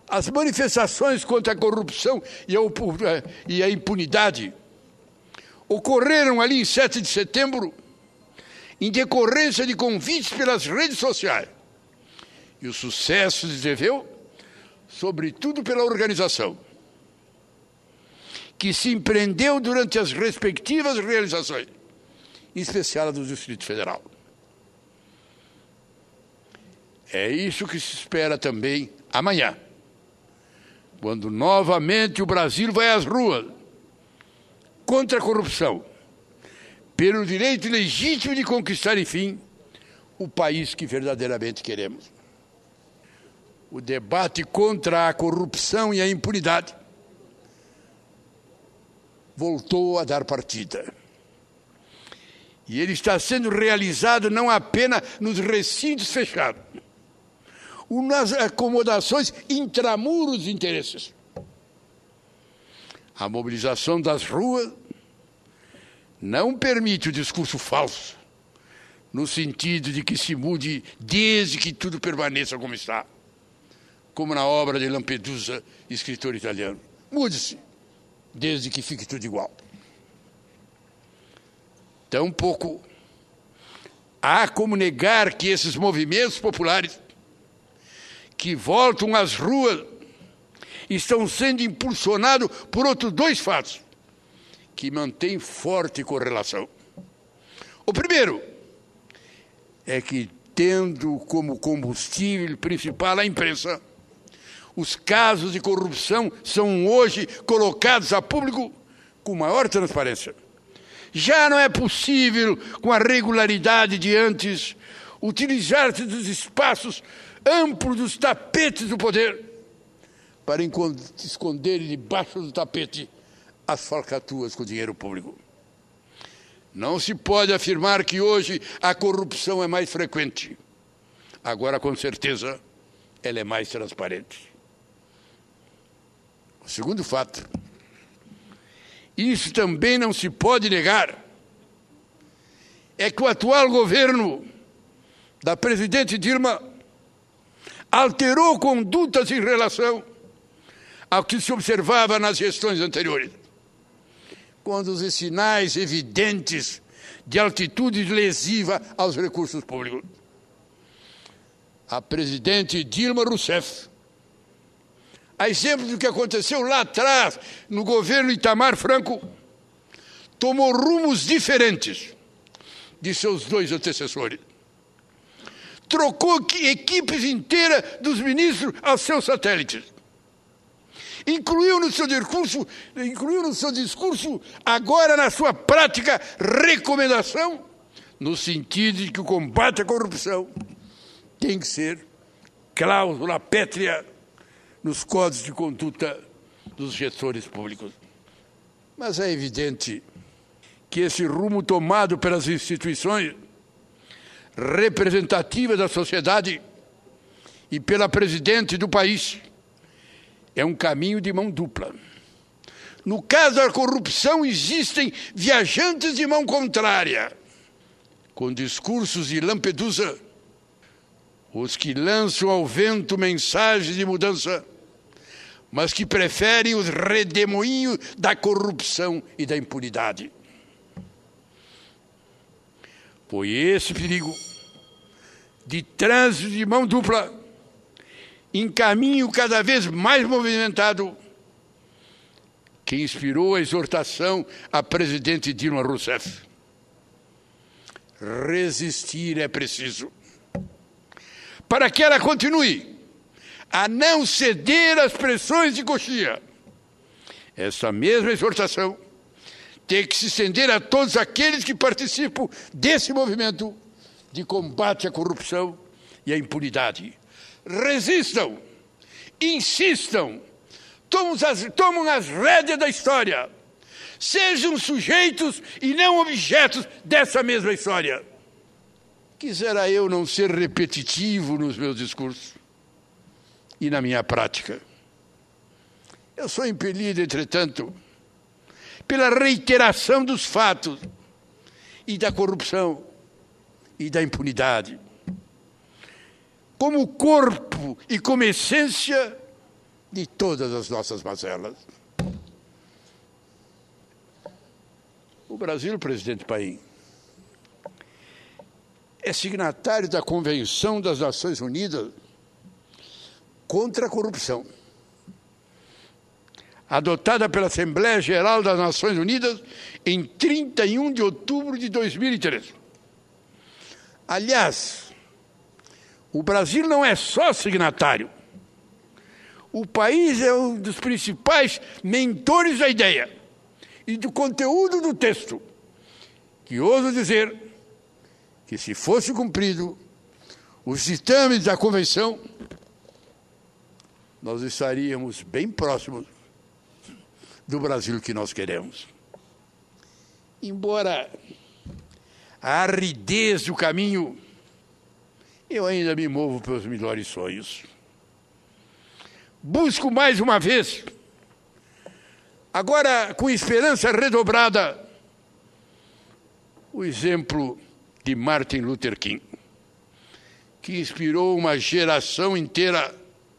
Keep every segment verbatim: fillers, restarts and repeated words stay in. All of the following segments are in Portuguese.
As manifestações contra a corrupção e a impunidade ocorreram ali em sete de setembro, em decorrência de convites pelas redes sociais. E o sucesso se deveu, sobretudo, pela organização, que se empreendeu durante as respectivas realizações, em especial a do Distrito Federal. É isso que se espera também amanhã, quando novamente o Brasil vai às ruas contra a corrupção, pelo direito legítimo de conquistar, enfim, o país que verdadeiramente queremos. O debate contra a corrupção e a impunidade voltou a dar partida. E ele está sendo realizado não apenas nos recintos fechados, ou nas acomodações intramuros de interesses. A mobilização das ruas não permite o discurso falso, no sentido de que se mude desde que tudo permaneça como está, como na obra de Lampedusa, escritor italiano. Mude-se, desde que fique tudo igual. Tampouco há como negar que esses movimentos populares que voltam às ruas estão sendo impulsionados por outros dois fatos que mantêm forte correlação. O primeiro é que, tendo como combustível principal a imprensa, os casos de corrupção são hoje colocados a público com maior transparência. Já não é possível, com a regularidade de antes, utilizar-se dos espaços amplos dos tapetes do poder para esconder debaixo do tapete as falcatruas com o dinheiro público. Não se pode afirmar que hoje a corrupção é mais frequente. Agora, com certeza, ela é mais transparente. O segundo fato, isso também não se pode negar, é que o atual governo da presidente Dilma alterou condutas em relação ao que se observava nas gestões anteriores, quando os sinais evidentes de altitude lesiva aos recursos públicos. A presidente Dilma Rousseff, a exemplo do que aconteceu lá atrás, no governo Itamar Franco, tomou rumos diferentes de seus dois antecessores. Trocou equipes inteiras dos ministros aos seus satélites. Incluiu no seu discurso, incluiu no seu discurso, agora na sua prática, recomendação, no sentido de que o combate à corrupção tem que ser cláusula pétrea nos códigos de conduta dos gestores públicos. Mas é evidente que esse rumo tomado pelas instituições representativas da sociedade e pela presidente do país é um caminho de mão dupla. No caso da corrupção, existem viajantes de mão contrária, com discursos de Lampedusa, os que lançam ao vento mensagens de mudança, mas que preferem os redemoinhos da corrupção e da impunidade. Foi esse perigo de trânsito de mão dupla, em caminho cada vez mais movimentado, que inspirou a exortação à presidente Dilma Rousseff. Resistir é preciso, para que ela continue a não ceder às pressões de coxia. Essa mesma exortação tem que se estender a todos aqueles que participam desse movimento de combate à corrupção e à impunidade. Resistam, insistam, tomam as, tomam as rédeas da história, sejam sujeitos e não objetos dessa mesma história. Quisera eu não ser repetitivo nos meus discursos e na minha prática. Eu sou impelido, entretanto, pela reiteração dos fatos e da corrupção e da impunidade, como corpo e como essência de todas as nossas mazelas. O Brasil, presidente Paim, é signatário da Convenção das Nações Unidas contra a Corrupção, adotada pela Assembleia Geral das Nações Unidas em trinta e um de outubro de dois mil e treze. Aliás, o Brasil não é só signatário. O país é um dos principais mentores da ideia e do conteúdo do texto, que ouso dizer que, se fosse cumprido os ditames da Convenção, nós estaríamos bem próximos do Brasil que nós queremos. Embora a aridez do caminho, eu ainda me movo pelos melhores sonhos. Busco mais uma vez, agora com esperança redobrada, o exemplo de Martin Luther King, que inspirou uma geração inteira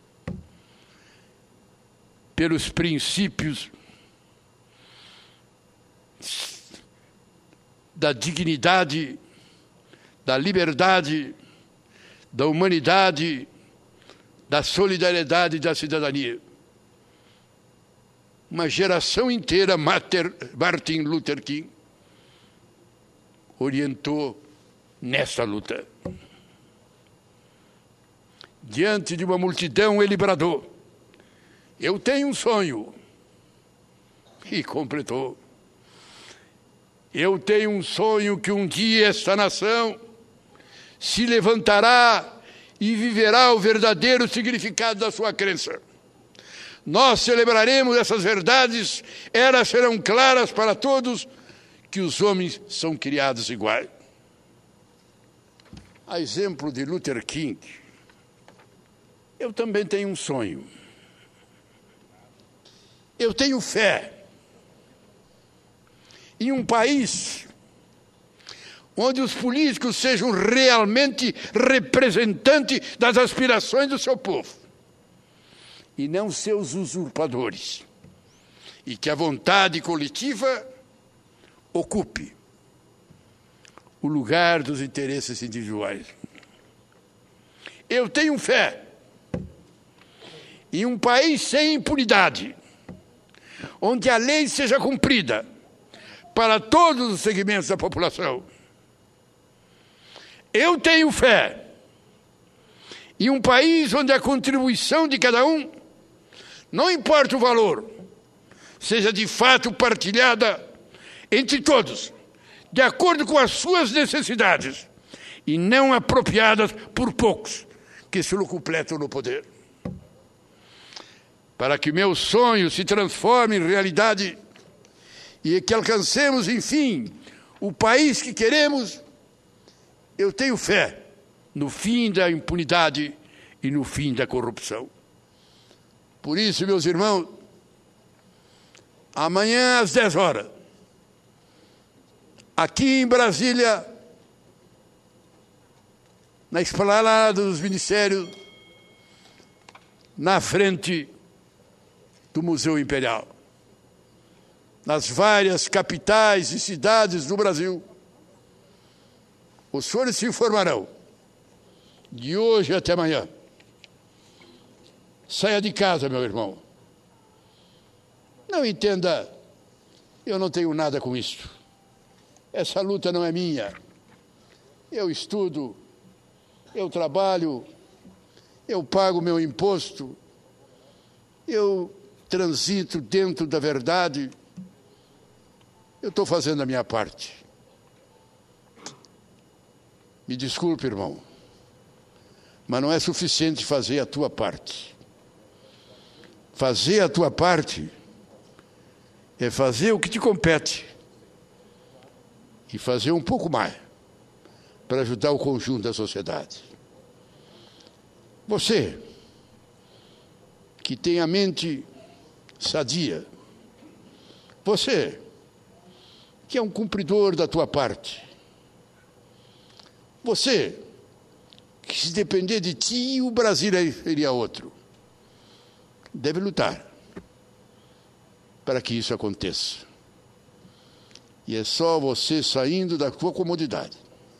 pelos princípios da dignidade, da liberdade, da humanidade, da solidariedade e da cidadania. Uma geração inteira, Martin Luther King orientou nessa luta. Diante de uma multidão, ele bradou: eu tenho um sonho. E completou: eu tenho um sonho que um dia esta nação se levantará e viverá o verdadeiro significado da sua crença. Nós celebraremos essas verdades, elas serão claras para todos, que os homens são criados iguais. A exemplo de Luther King, eu também tenho um sonho. Eu tenho fé em um país onde os políticos sejam realmente representantes das aspirações do seu povo e não seus usurpadores, e que a vontade coletiva ocupe o lugar dos interesses individuais. Eu tenho fé em um país sem impunidade, onde a lei seja cumprida para todos os segmentos da população. Eu tenho fé em um país onde a contribuição de cada um, não importa o valor, seja de fato partilhada entre todos, de acordo com as suas necessidades, e não apropriadas por poucos que se locupletam no poder. Para que meu sonho se transforme em realidade e que alcancemos, enfim, o país que queremos, eu tenho fé no fim da impunidade e no fim da corrupção. Por isso, meus irmãos, amanhã às dez horas, aqui em Brasília, na esplanada dos ministérios, na frente do Museu Imperial, nas várias capitais e cidades do Brasil, os senhores se informarão, de hoje até amanhã. Saia de casa, meu irmão. Não entenda, eu não tenho nada com isso. Essa luta não é minha. Eu estudo, eu trabalho, eu pago meu imposto, eu transito dentro da verdade. Eu estou fazendo a minha parte. Me desculpe, irmão, mas não é suficiente fazer a tua parte. Fazer a tua parte é fazer o que te compete e fazer um pouco mais para ajudar o conjunto da sociedade. Você, que tem a mente sadia, você, que é um cumpridor da tua parte, você, que se depender de ti, o Brasil seria outro. deve lutar para que isso aconteça. E é só você saindo da sua comodidade.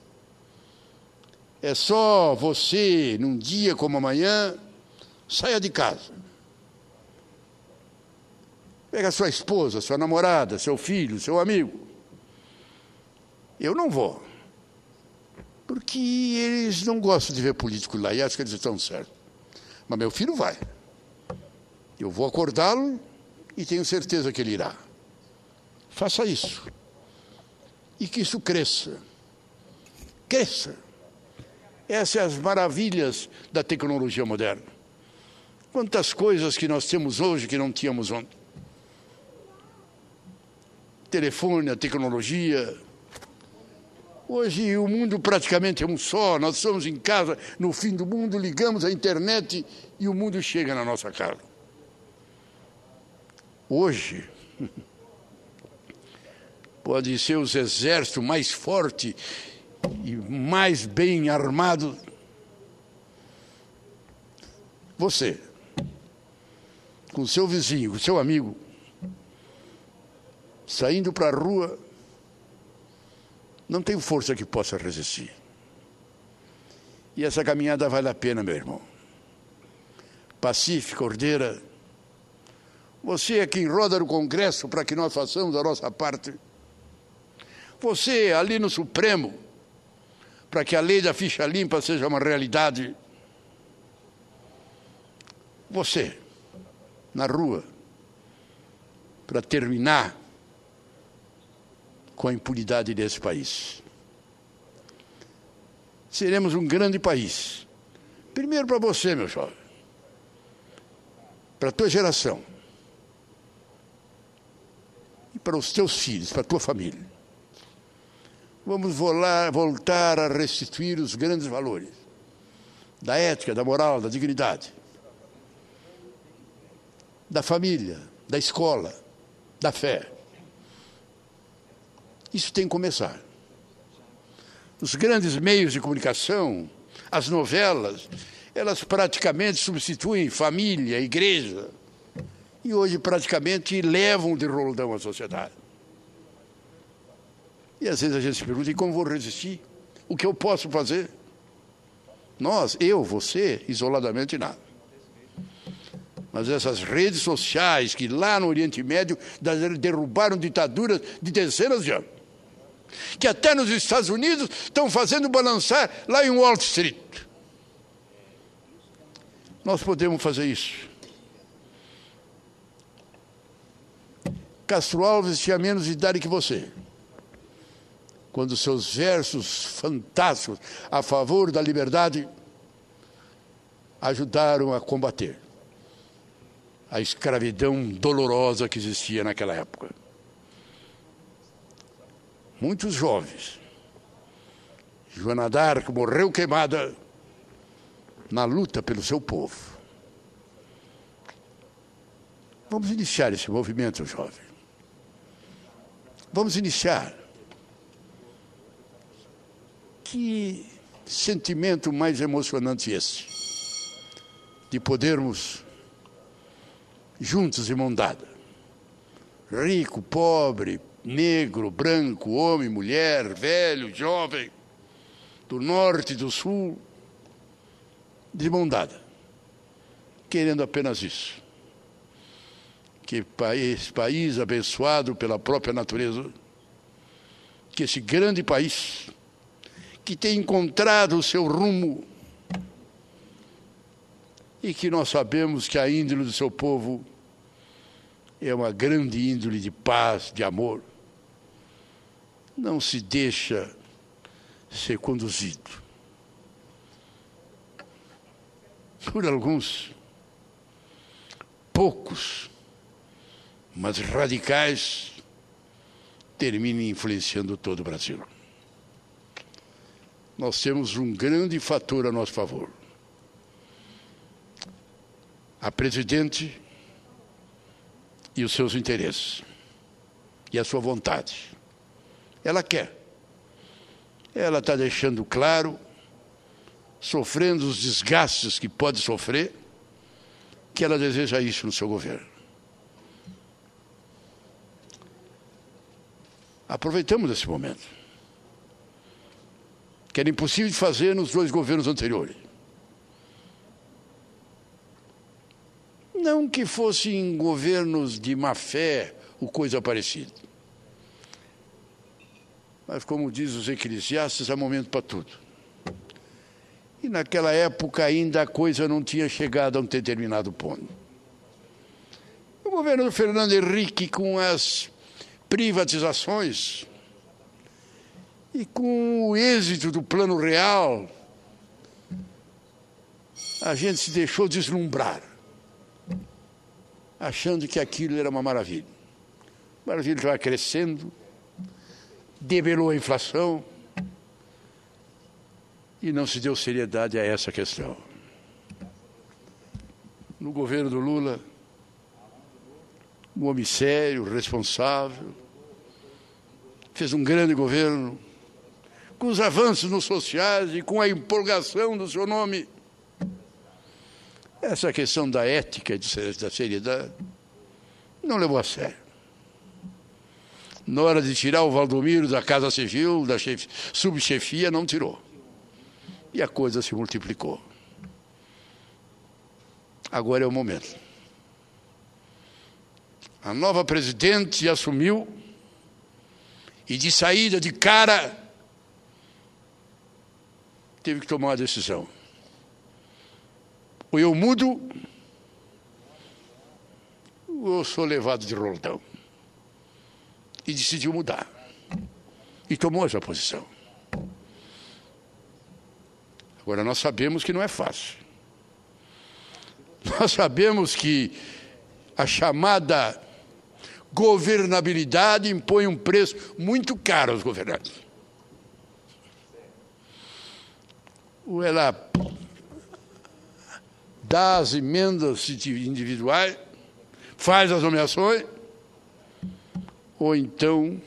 É só você, num dia como amanhã, saia de casa. Pega sua esposa, sua namorada, seu filho, seu amigo. Eu não vou. Porque eles não gostam de ver político lá e acham que eles estão certos. Mas meu filho vai. Eu vou acordá-lo e tenho certeza que ele irá. Faça isso. E que isso cresça. Cresça. Essas são as maravilhas da tecnologia moderna. Quantas coisas que nós temos hoje que não tínhamos ontem. Telefone, a tecnologia. Hoje o mundo praticamente é um só. Nós estamos em casa, no fim do mundo, ligamos a internet e o mundo chega na nossa casa. Hoje, pode ser os exércitos mais fortes e mais bem armados. Você, com seu vizinho, com seu amigo, saindo para a rua, não tem força que possa resistir. E essa caminhada vale a pena, meu irmão. Pacífica, ordeira. Você é quem roda no Congresso para que nós façamos a nossa parte. Você ali no Supremo, para que a lei da ficha limpa seja uma realidade. Você, na rua, para terminar com a impunidade desse país. Seremos um grande país. Primeiro para você, meu jovem. Para a tua geração. E para os teus filhos, para a tua família. Vamos volar, voltar a restituir os grandes valores. Da ética, da moral, da dignidade. Da família, da escola, da fé. Isso tem que começar. Os grandes meios de comunicação, as novelas, elas praticamente substituem família, igreja. E hoje praticamente levam de roldão a sociedade. E às vezes a gente se pergunta, e como vou resistir? O que eu posso fazer? Nós, eu, você, isoladamente nada. Mas essas redes sociais que lá no Oriente Médio derrubaram ditaduras de dezenas de anos. Que até nos Estados Unidos estão fazendo balançar lá em Wall Street. Nós podemos fazer isso. Castro Alves tinha menos idade que você, quando seus versos fantásticos a favor da liberdade ajudaram a combater a escravidão dolorosa que existia naquela época. Muitos jovens. Joana d'Arc morreu queimada na luta pelo seu povo. Vamos iniciar esse movimento, jovem. Vamos iniciar. Que sentimento mais emocionante esse, de podermos, juntos e mão dada, rico, pobre, negro, branco, homem, mulher, velho, jovem, do norte, do sul, de mão dada, querendo apenas isso. Que país, país abençoado pela própria natureza, que esse grande país, que tem encontrado o seu rumo, e que nós sabemos que a índole do seu povo é uma grande índole de paz, de amor. Não se deixa ser conduzido por alguns, poucos, mas radicais, terminem influenciando todo o Brasil. Nós temos um grande fator a nosso favor. A presidente e os seus interesses, e a sua vontade. Ela quer. Ela está deixando claro, sofrendo os desgastes que pode sofrer, que ela deseja isso no seu governo. Aproveitamos esse momento, que era impossível de fazer nos dois governos anteriores. Não que fossem governos de má fé ou coisa parecida. Mas, como diz os Eclesiastes, há momento para tudo. E naquela época ainda a coisa não tinha chegado a um determinado ponto. O governo do Fernando Henrique, com as privatizações e com o êxito do Plano Real, a gente se deixou deslumbrar, achando que aquilo era uma maravilha. A maravilha vai crescendo, debelou a inflação e não se deu seriedade a essa questão. No governo do Lula, um homem sério, responsável, fez um grande governo, com os avanços nos sociais e com a empolgação do seu nome. Essa questão da ética e da seriedade não levou a sério. Na hora de tirar o Valdomiro da Casa Civil, da chef... subchefia, não tirou. E a coisa se multiplicou. Agora é o momento. A nova presidente assumiu e de saída de cara teve que tomar uma decisão. Ou eu mudo, ou eu sou levado de roldão. E decidiu mudar. E tomou essa posição. Agora, nós sabemos que não é fácil. Nós sabemos que a chamada governabilidade impõe um preço muito caro aos governantes. Ou ela dá as emendas individuais, faz as nomeações, ou então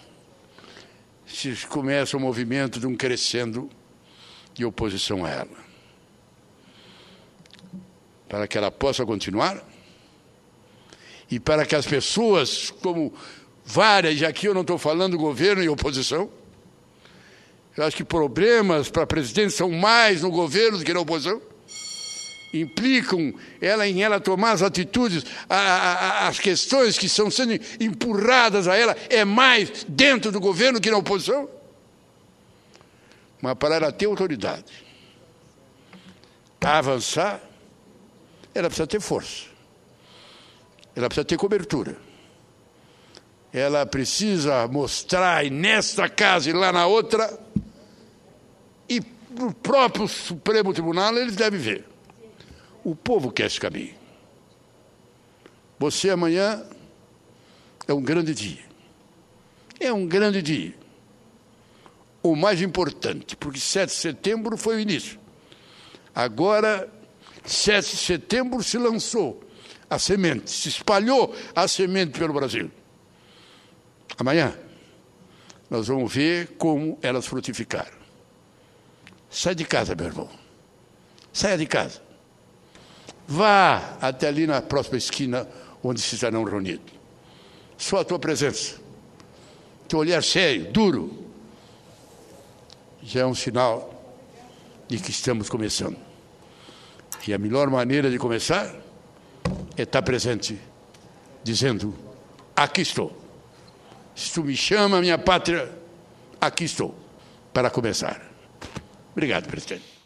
se começa o movimento de um crescendo de oposição a ela. Para que ela possa continuar e para que as pessoas, como várias, e aqui eu não estou falando governo e oposição, eu acho que problemas para a presidente são mais no governo do que na oposição, implicam ela em ela tomar as atitudes, a, a, as questões que estão sendo empurradas a ela é mais dentro do governo que na oposição. Mas para ela ter autoridade, para avançar, ela precisa ter força, ela precisa ter cobertura, ela precisa mostrar, e nesta casa e lá na outra, e no próprio Supremo Tribunal eles devem ver. O povo quer esse caminho. Você amanhã é um grande dia. É um grande dia. O mais importante, porque sete de setembro foi o início. Agora, sete de setembro se lançou a semente, se espalhou a semente pelo Brasil. Amanhã, nós vamos ver como elas frutificaram. Sai de casa, meu irmão. Saia de casa. Vá até ali na próxima esquina onde se estarão reunidos. Só a tua presença, teu olhar sério, duro, já é um sinal de que estamos começando. E a melhor maneira de começar é estar presente, dizendo, aqui estou. Se tu me chama, minha pátria, aqui estou, para começar. Obrigado, presidente.